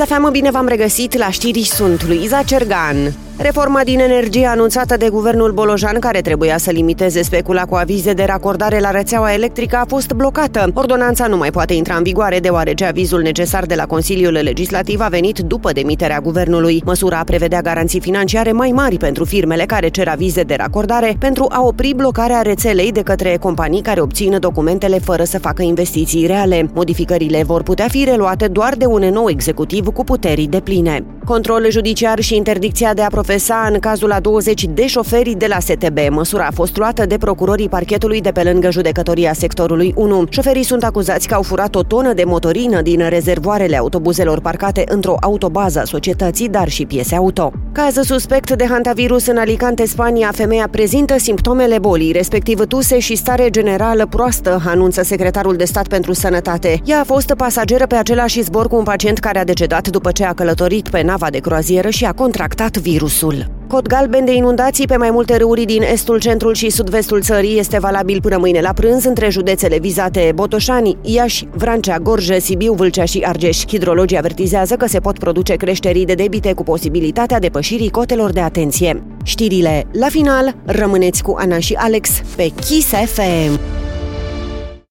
FM, bine v-am regăsit, la știri sunt Luiza Cergan. Reforma din energie anunțată de guvernul Bolojan, care trebuia să limiteze specula cu avize de racordare la rețeaua electrică, a fost blocată. Ordonanța nu mai poate intra în vigoare, deoarece avizul necesar de la Consiliul Legislativ a venit după demiterea guvernului. Măsura prevedea garanții financiare mai mari pentru firmele care cer avize de racordare pentru a opri blocarea rețelei de către companii care obțin documentele fără să facă investiții reale. Modificările vor putea fi reluate doar de un nou executiv cu puteri depline. Control judiciar și interdicția de a profesa în cazul a 20 de șoferi de la STB. Măsura a fost luată de procurorii parchetului de pe lângă judecătoria sectorului 1. Șoferii sunt acuzați că au furat o tonă de motorină din rezervoarele autobuzelor parcate într-o autobază a societății, dar și piese auto. Caz suspect de hantavirus în Alicante, Spania. Femeia prezintă simptomele bolii, respectiv tuse și stare generală proastă, anunță secretarul de stat pentru sănătate. Ea a fost pasageră pe același zbor cu un pacient care a decedat după ce a călătorit pe nava de croazieră și a contractat virusul. Cod galben de inundații pe mai multe râuri din estul, centrul și sud-vestul țării este valabil până mâine la prânz între județele vizate: Botoșani, Iași, Vrancea, Gorj, Sibiu, Vâlcea și Argeș. Hidrologii avertizează că se pot produce creșteri de debite cu posibilitatea depășirii cotelor de atenție. Știrile la final, rămâneți cu Ana și Alex pe Kiss FM.